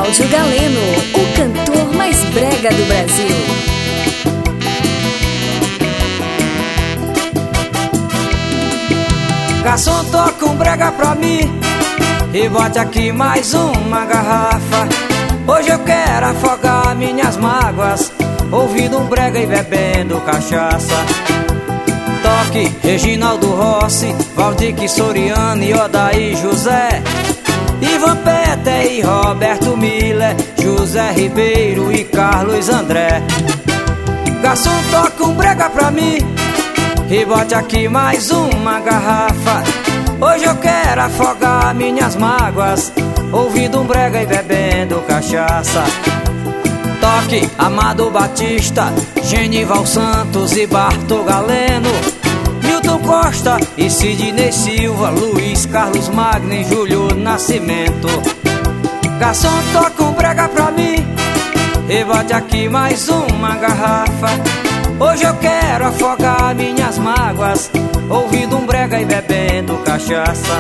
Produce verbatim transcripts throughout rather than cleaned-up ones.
Cláudio Galeno, o cantor mais brega do Brasil. Garçom, toca um brega pra mim e bote aqui mais uma garrafa. Hoje eu quero afogar minhas mágoas, ouvindo um brega e bebendo cachaça. Toque Reginaldo Rossi, Valdir Soriano e Odaí José, Ivan Pete e Roberto Miller, José Ribeiro e Carlos André. Garçom, toca um brega pra mim e bote aqui mais uma garrafa. Hoje eu quero afogar minhas mágoas, ouvindo um brega e bebendo cachaça. Toque Amado Batista, Genival Santos e Bartol Galeno, Milton Costa e Sidney Silva, Luiz Carlos Magno e Júlio Nascimento. Garçom, toca um brega pra mim e bote aqui mais uma garrafa. Hoje eu quero afogar minhas mágoas, ouvindo um brega e bebendo cachaça.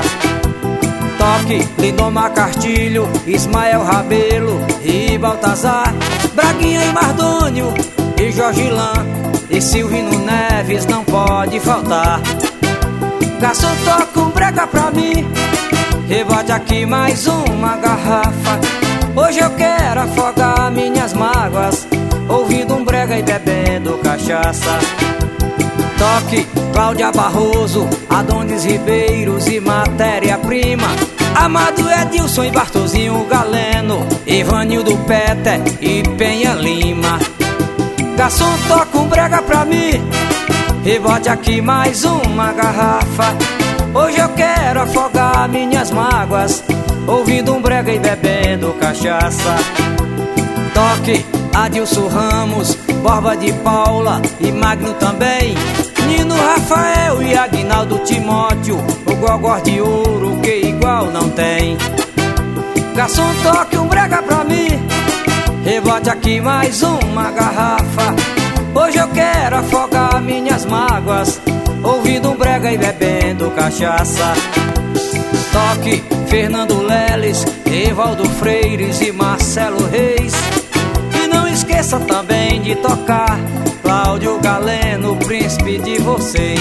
Toque Lindomar Cartilho, Ismael Rabelo e Baltazar, Braguinha e Mardônio e Jorge Lan e Silvino Neves não pode faltar. Garçom, toca um brega pra mim e bote aqui mais uma garrafa. Hoje eu quero afogar minhas mágoas, ouvindo um brega e bebendo cachaça. Toque Cláudia Barroso, Adonis Ribeiros e Matéria-Prima, Amado Edilson e Bartolzinho Galeno, Ivanildo Pete e Penha Lima. Garçom, toca um brega pra mim e bote aqui mais uma garrafa. Hoje eu quero afogar minhas mágoas, ouvindo um brega e bebendo cachaça. Toque Adilson Ramos, Borba de Paula e Magno também, Nino Rafael e Aguinaldo Timóteo, o gogó de ouro que igual não tem. Garçom, toque um brega pra mim e bote aqui mais uma garrafa. Hoje eu quero afogar minhas mágoas, ouvindo um brega e bebendo cachaça. Toque Fernando Leles, Evaldo Freires e Marcelo Reis. E não esqueça também de tocar Cláudio Galeno, o príncipe de vocês.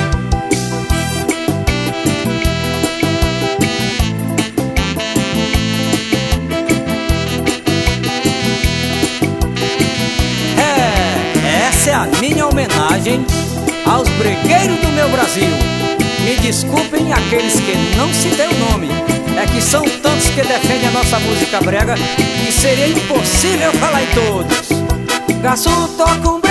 É, essa é a minha homenagem aos bregueiros do meu Brasil. Me desculpem aqueles que não citei o nome, é que são tantos que defendem a nossa música brega que seria impossível falar em todos. Garçom, toca um